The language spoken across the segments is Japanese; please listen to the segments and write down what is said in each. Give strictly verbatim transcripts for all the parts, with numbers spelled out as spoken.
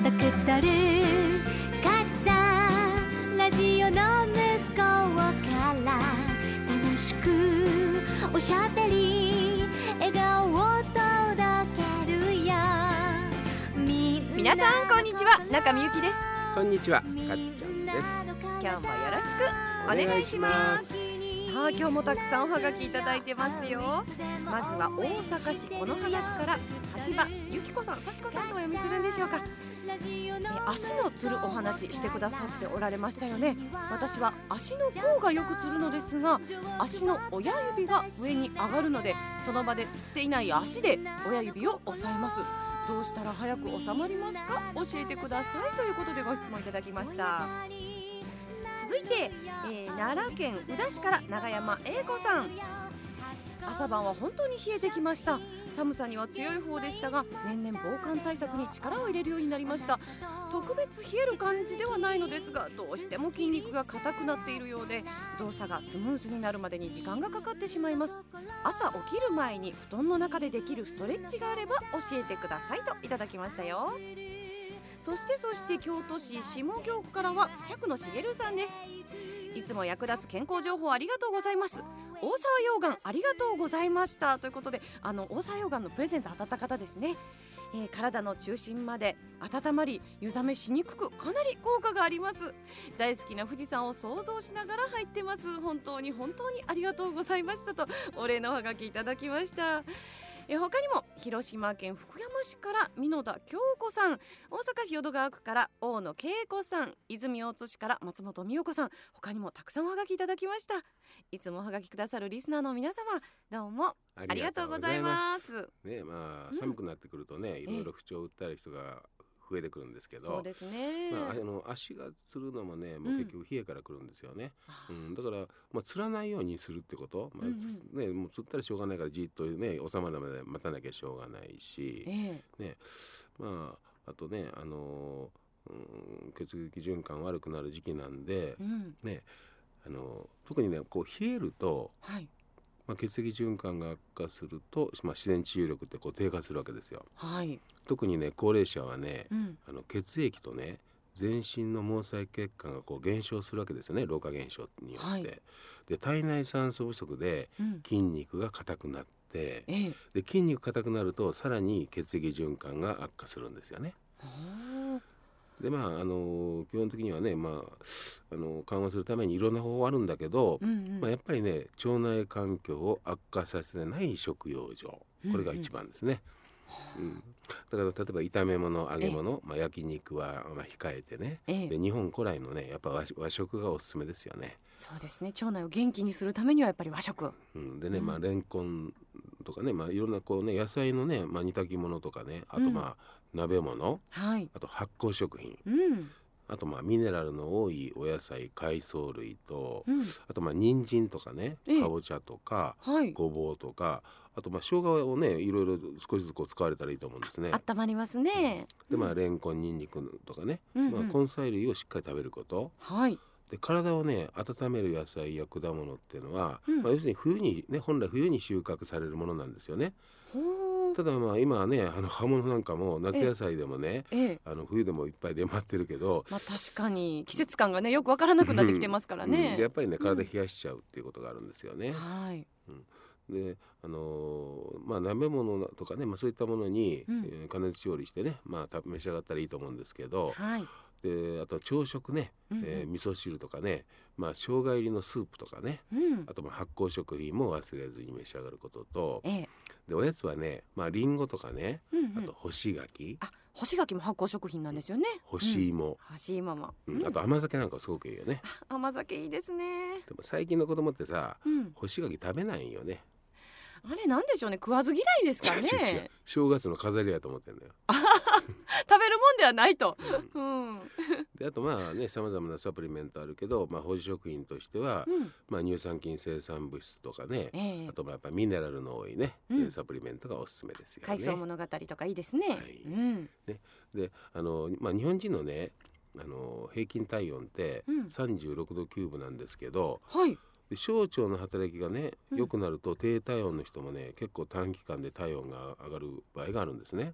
とくとるかっちゃんラジオの向こうから楽しくおしゃべり笑顔を届けるよ。みんな皆さんこんにちは、中みゆきです。 こんにちは、かっちゃんです。 今日もよろしくお願いします。さあ今日もたくさんおはがきいただいてますよ。まずは大阪市此花区から橋場ゆきこさん、幸子さんとお読みするんでしょうか。え足のつるお話してくださっておられましたよね。私は足の甲がよくつるのですが、足の親指が上に上がるので、その場でつっていない足で親指を押さえます。どうしたら早く収まりますか、教えてくださいということでご質問いただきました。続いて、えー、奈良県宇陀市から長山英子さん。朝晩は本当に冷えてきました。寒さには強い方でしたが、年々防寒対策に力を入れるようになりました。特別冷える感じではないのですが、どうしても筋肉が硬くなっているようで、動作がスムーズになるまでに時間がかかってしまいます。朝起きる前に布団の中でできるストレッチがあれば教えてくださいといただきましたよ。そしてそして京都市下京区からは百野茂さんです。いつも役立つ健康情報ありがとうございます。大沢溶岩ありがとうございましたということで、あの大沢溶岩のプレゼント当たった方ですね。えー、体の中心まで温まり湯冷めしにくく、かなり効果があります。大好きな富士山を想像しながら入ってます。本当に本当にありがとうございましたとお礼のおはがきいただきました。え他にも広島県福山市から箕田京子さん、大阪市淀川区から大野恵子さん、泉大津市から松本美代子さん、他にもたくさんおはがきいただきました。いつもおはがきくださるリスナーの皆様、どうもありがとうございます。 ね、まあ、寒くなってくるとね、いろいろ不調を訴える人が増えてくるんですけど、 そうですね、 まあ、あの足がつるのもね、もう結局冷えからくるんですよね、うんうん、だから、まあ、つらないようにするってこと、まあうんうんね、もうつったらしょうがないからじっとね収まるまで待たなきゃしょうがないし、えーね、まあ、あとね、あのーうん、血液循環悪くなる時期なんで、うんね、あの特にねこう冷えると、はいまあ、血液循環が悪化すると、まあ、自然治癒力ってこう低下するわけですよ、はい、特にね高齢者はね、うん、あの血液とね全身の毛細血管がこう減少するわけですよね、老化現象によって、はい、で体内酸素不足で筋肉が硬くなって、うん、で筋肉硬くなるとさらに血液循環が悪化するんですよね。でまあ、あの基本的にはね、まあ、あの緩和するためにいろんな方法あるんだけど、うんうんまあ、やっぱりね腸内環境を悪化させない食用上、これが一番ですね、うんうん、だから例えば炒め物揚げ物、まあ、焼肉はまあ控えてね、で日本古来のねやっぱ 和, 和食がおすすめですよね。 そうですね、腸内を元気にするためにはやっぱり和食、 うん、でね、まあ、レンコンとかね、まあ、いろんなこう、ね、野菜のね、まあ、煮炊き物とかね、あとまあ、うん、鍋物、はい、あと発酵食品、うん、あとまあミネラルの多いお野菜海藻類と、うん、あとまあ人参とかねかぼちゃとか、はい、ごぼうとか、あとまあ生姜をねいろいろ少しずつこう使われたらいいと思うんですね。 あったまりますね、 うん、でまあレンコンニンニクとかね、うんうんまあ、根菜類をしっかり食べること、はいで体をね温める野菜や果物っていうのは、うんまあ、要するに冬にね本来冬に収穫されるものなんですよね。ただまあ今はねあの葉物なんかも夏野菜でもね、ええ、あの冬でもいっぱい出回ってるけど、 まあ、確かに季節感がねよくわからなくなってきてますからね、 うんうん、でやっぱりね体冷やしちゃうっていうことがあるんですよね、うんはいうん、であのー、まあ鍋物とかね、まあ、そういったものに、うんえー、加熱調理してね、まあ、召し上がったらいいと思うんですけど、はいであと朝食ね、うんうんえー、味噌汁とかね、まあ、生姜入りのスープとかね、うん、あとまあ発酵食品も忘れずに召し上がることと、ええ、でおやつはね、まあ、リンゴとかね、うんうん、あと干し柿、 あ干し柿も発酵食品なんですよね。 干し芋、うん、 干し芋も、 うん、あと甘酒なんかすごくいいよね。 甘酒いいですね。 でも最近の子供ってさ、うん、干し柿食べないよね。 あれなんでしょうね、食わず嫌いですかね。違う違う正月の飾りやと思ってんだよ食べるもんではないと、うんうん、 であとまあねさまざまなサプリメントあるけど、まあ、保持食品としては、うんまあ、乳酸菌生産物質とかね、えー、あとまあやっぱミネラルの多いね、うん、サプリメントがおすすめですよね。 海藻物語とかいいですね、はいうんねであのまあ、日本人のねあの平均体温ってさんじゅうろくどきゅうぶなんですけど、うんはいで小腸の働きがね良、うん、くなると低体温の人もね結構短期間で体温が上がる場合があるんですね。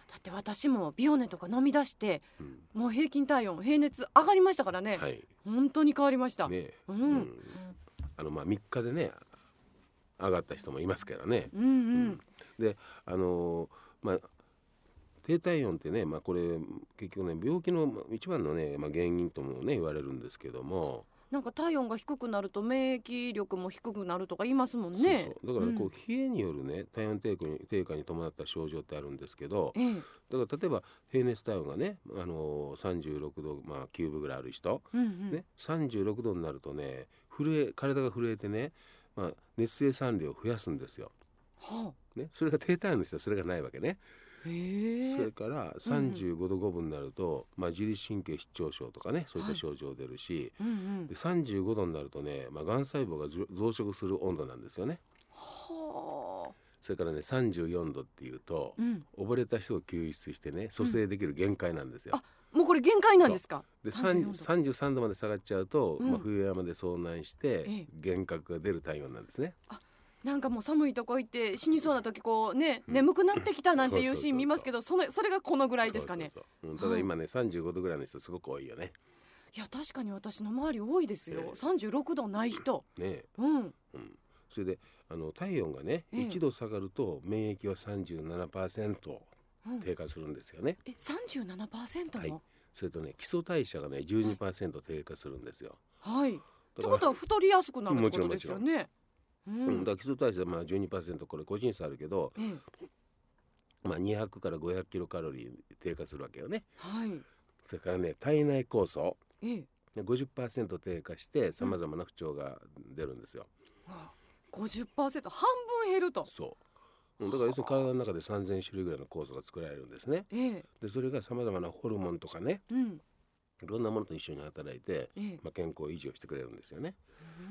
だって私もビオネとか飲み出して、 うん、 もう平均体温平熱上がりましたからね、 はい、 本当に変わりました、 ね、 うんうん、あのまあみっかでね上がった人もいますからね、 うんうんうん、 であのー、まあ低体温ってね、まあ、これ結局ね病気の一番のね、まあ、原因ともね言われるんですけども、 なんか体温が低くなると免疫力も低くなるとか言いますもんね。 そうそうだからこう、うん、冷えによるね体温低下に、低下に伴った症状ってあるんですけど、 ええ、 だから例えば平熱体温がね、あのー、さんじゅうろくど、まあ、きゅうぶぐらいある人、 うんうん、 ね、さんじゅうろくどになるとね震え体が震えてね、まあ、熱性酸量を増やすんですよ、 はあ、 ね、それが低体温の人はそれがないわけね。 へそれからさんじゅうごどごぶになると、うん、まあ、自律神経失調症とかねそういった症状出るし、はい、うんうん、でさんじゅうごどになるとね、まあ、がん細胞が増殖する温度なんですよね。はあ、それからねさんじゅうよんどっていうと、うん、溺れた人を救出してね蘇生できる限界なんですよ、 うん、あもうこれ限界なんですか。 でさんじゅうさんどまで下がっちゃうと、うん、まあ、冬山で遭難して幻覚が出る体温なんですね。 あなんかもう寒いとこ行って死にそうな時こうね、うん、眠くなってきたなんていうシーン見ますけど、それそれがこのぐらいですかね。 そうそうそう、うん、ただ今ね、はあ、さんじゅうごどぐらいの人すごく多いよね。 いや確かに私の周り多いですよ、えー、さんじゅうろくどない人、 ね、 うんうん、 それであの体温がね、えー、いちど下がると免疫は さんじゅうななパーセント 低下するんですよね、 うん、え さんじゅうななパーセント も、 はい、それとね基礎代謝がね じゅうにパーセント 低下するんですよ。 はい、ってことは太りやすくなるってことですよね。 うん、だから基礎代謝はまあ じゅうにパーセント これ個人差あるけど、ええ、まあ、にひゃくからごひゃくキロカロリー低下するわけよね、はい、それからね体内酵素、ええ、ごじゅっパーセント 低下してさまざまな不調が出るんですよ、 うん、ごじゅっパーセント 半分減ると。 そうだから要するに体の中でさんぜんしゅるいぐらいの酵素が作られるんですね、ええ、でそれがさまざまなホルモンとかね、うん、いろんなものと一緒に働いて、ええ、まあ、健康維持をしてくれるんですよね。うん、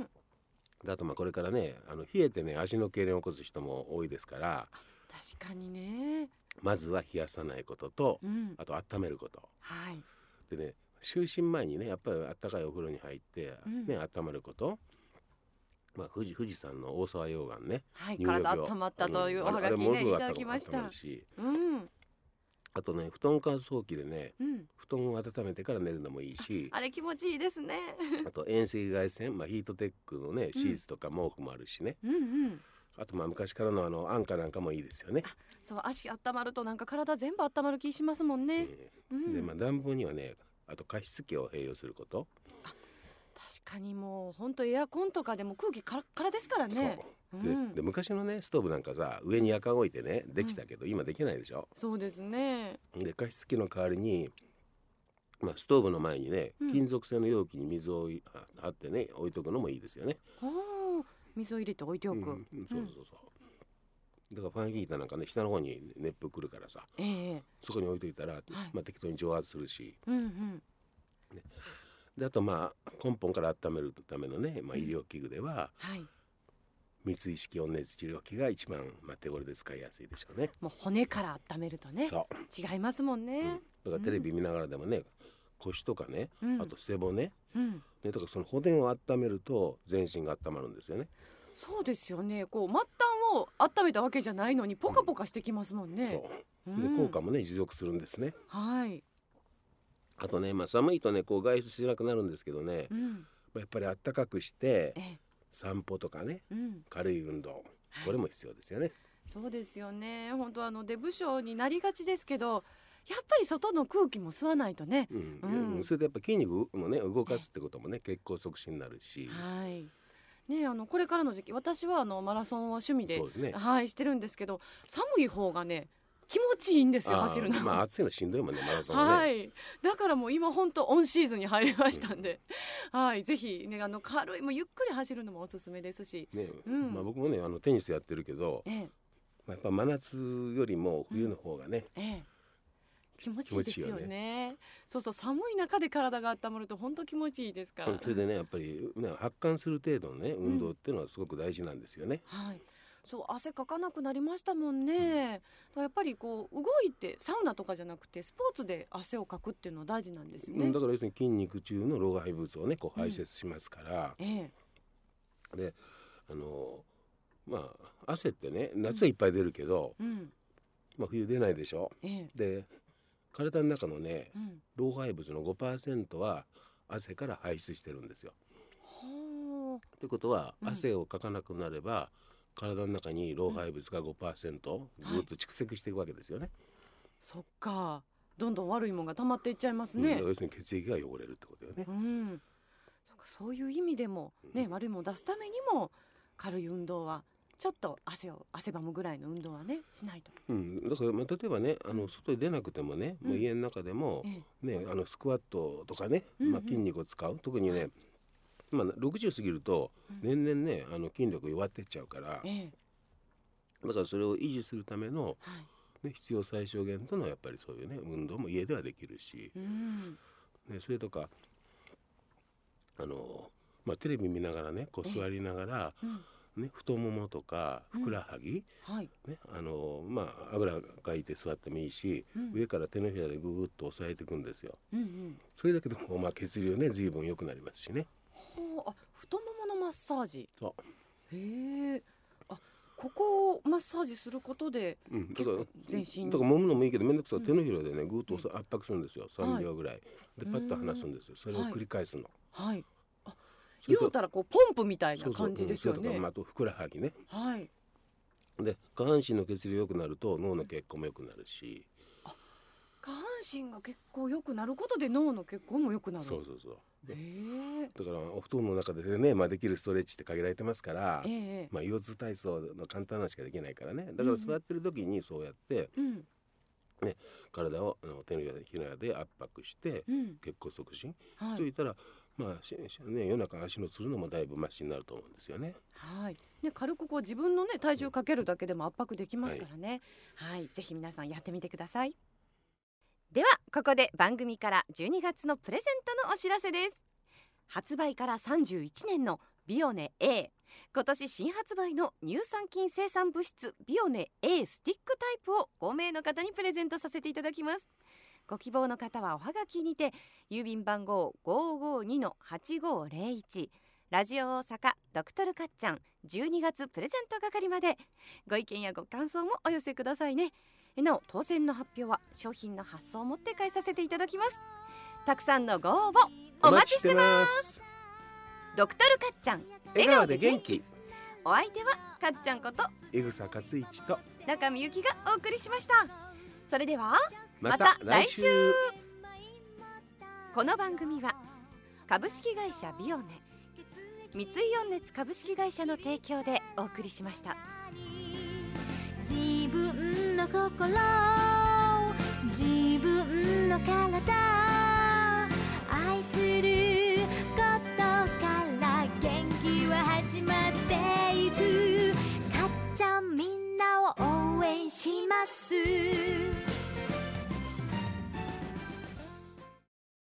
であとまあこれからねあの冷えてね足の痙攣を起こす人も多いですから、 確かにね、 まずは冷やさないことと、うん、あと温めること、はい、でね就寝前にねやっぱりあったかいお風呂に入って、うん、ね、温まること、まあ、富士、富士山の大沢溶岩ね、 はい、体温まったというおはがきね、いただきました。うん、 あとね布団乾燥機でね、うん、布団を温めてから寝るのもいいし、 あ, あれ気持ちいいですねあと遠赤外線、まあ、ヒートテックのねシーツとか毛布もあるしね、うんうんうん、あとまあ昔からのあの安価なんかもいいですよね。 そう足温まるとなんか体全部温まる気しますもんね、えーうん、でまあ暖房にはねあと加湿器を併用すること。 あ確かにもう本当エアコンとかでも空気カラッカラですからね。 そうで、うん、で昔のねストーブなんかさ上に夜間置いてねできたけど、うん、今できないでしょ。 そうですね。 で加湿器の代わりに、まあ、ストーブの前にね、うん、金属製の容器に水を張ってね置いとくのもいいですよね。 あ水を入れて置いておく、うん、 そうそうそう、だからファンヒーターなんかね下の方に熱風来るからさ、えー、そこに置いといたら、はい、まあ、適当に蒸発するし、うんうん、ね、であとまあ根本から温めるためのね、まあ、医療器具では、うん、はい、三井式温熱治療器が一番、まあ、手頃で使いやすいでしょうね。 もう骨から温めるとね違いますもんね、うん、 だからテレビ見ながらでもね、うん、腰とかね、うん、あと背骨、うん、ね、だからその骨を温めると全身が温まるんですよね。 そうですよね。こう末端を温めたわけじゃないのにポカポカしてきますもんね、 うん、そうで効果もね持続するんですね。 はい。 あとね、まあ、寒いとねこう外出しなくなるんですけどね、うん、やっぱり暖かくして散歩とかね、うん、軽い運動、これも必要ですよね、はい、 そうですよね。本当あの出不精になりがちですけどやっぱり外の空気も吸わないとね、 うんうん、それでやっぱ筋肉もね動かすってこともね血行促進になるし、 はいね、あのこれからの時期私はあのマラソンは趣味で、ね、はい、してるんですけど寒い方がね気持ちいいんですよ走るの。 まあ暑いのしんどいもんねマラソンね、 はい、だからもう今本当オンシーズンに入りましたんで、うん、はい、ぜひねあの軽いもうゆっくり走るのもおすすめですし、 ね、うん、まあ、僕もねあのテニスやってるけど、ええ、まあ、やっぱ真夏よりも冬の方がね、うん、ええ、 気持ちいいですよ ね, よね。そうそう、寒い中で体が温まると本当気持ちいいですから。 それでねやっぱり、ね、発汗する程度のね運動っていうのはすごく大事なんですよね、 うん、はい、そう汗かかなくなりましたもんね、うん、やっぱりこう動いてサウナとかじゃなくてスポーツで汗をかくっていうのは大事なんですよね、 うん、だから要するに筋肉中の老廃物をねこう排泄しますから、うん、ええ、であのまあ汗ってね夏はいっぱい出るけど、うん、 まあ、冬出ないでしょ、 ええ、 で体の中のね、 うん、 老廃物の ごパーセント は汗から排出してるんですよ。 はということは、 うん汗をかかなくなれば体の中に老廃物が ごパーセントうんぐっと蓄積していくわけですよね、 そっか、どんどん悪いもんが溜まっていっちゃいますうん、 ね。 だから要するに血液が汚れるってことよね。 うん、そっか、そういう意味でも、ね、悪いもんを出すためにも軽い運動はちょっと汗を汗ばむぐらいの運動はねしないと。 うん、だからまあ例えばね、あの外に出なくてもね、 うんもう家の中でも、 えね、あのスクワットとかね、 うんうんまあ、筋肉を使う、特にね、まあ、ろくじゅう過ぎると年々ね、あの筋力弱ってっちゃうからえ、ええ、 だからそれを維持するための、 はい、 ね、必要最小限とのやっぱりそういうね運動も家ではできるし、 うんね、それとかあの、まあ、テレビ見ながらねこう座りながら、 うんね、太ももとかふくらはぎ、 はい、 ね、あのまああぐらかいて座ってもいいし、 うん上から手のひらでぐーっと押さえていくんですよ。 うんうん、 それだけでも、まあ、血流ね随分良くなりますしね。 ほう、あ、太もものマッサージ。 そうへえ、あ、ここをマッサージすることでうん、だから結構全身だから揉むのもいいけどめんどくさい、 うん手のひらでねぐーっと押さ圧迫するんですよ、 はいさんびょうぐらいでパッと離すんですよ。それを繰り返すの、 はい、あ、 それと言うたらこうポンプみたいなそうそう感じですよね。 うんそれとか、まあ、あとふくらはぎね。 はい、 で下半身の血流良くなると脳の血行も良くなるし、 下半身が結構良くなることで脳の血行も良くなる。 そうそうそうへえ、 だからお布団の中でね、まあ、できるストレッチって限られてますから、 ええ、 まあ、腰痛体操の簡単なのしかできないからね。だから座ってる時にそうやってうん体をあの手のひらで圧迫してうん、 血行促進はいしといたら、まあししね、夜中足のつるのもだいぶマシになると思うんですよね。 はい、ね、軽くこう自分のね体重かけるだけでも圧迫できますからね。はい、ぜひ皆さんやってみてください。ではここで番組からじゅうにがつのプレゼントのお知らせです。発売からさんじゅういちねんのビオネ A、 今年新発売の乳酸菌生産物質ビオネ A スティックタイプをごめいの方にプレゼントさせていただきます。ご希望の方はおはがきにて郵便番号 ごーごーにのはちごーぜろいち ラジオ大阪ドクトルかっちゃんじゅうにがつプレゼント係までご意見やご感想もお寄せくださいね。なお当選の発表は商品の発送をもって返させていただきます。たくさんのご応募お待ちしてます。ドクトルかっちゃん笑顔で元気、 お相手はかっちゃんこと江草克一と中見ゆきがお送りしました。それではまた来週。 この番組は株式会社ビオネ、三井温熱株式会社の提供でお送りしました。 自分の心、自分の体、愛することから元気は始まっていく。かっちゃんみんなを応援します。